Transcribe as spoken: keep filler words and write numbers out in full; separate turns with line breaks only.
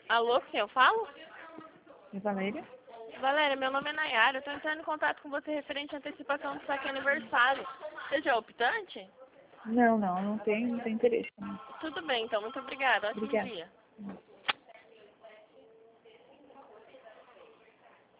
Alô, quem eu falo?
E Valéria?
Valéria, meu nome é Nayara. Eu tô entrando em contato com você referente à antecipação do saque aniversário. Você já é optante?
Não, não, não tem, não tem interesse. Não.
Tudo bem, então. Muito obrigada. Ótimo
Obrigada.
dia.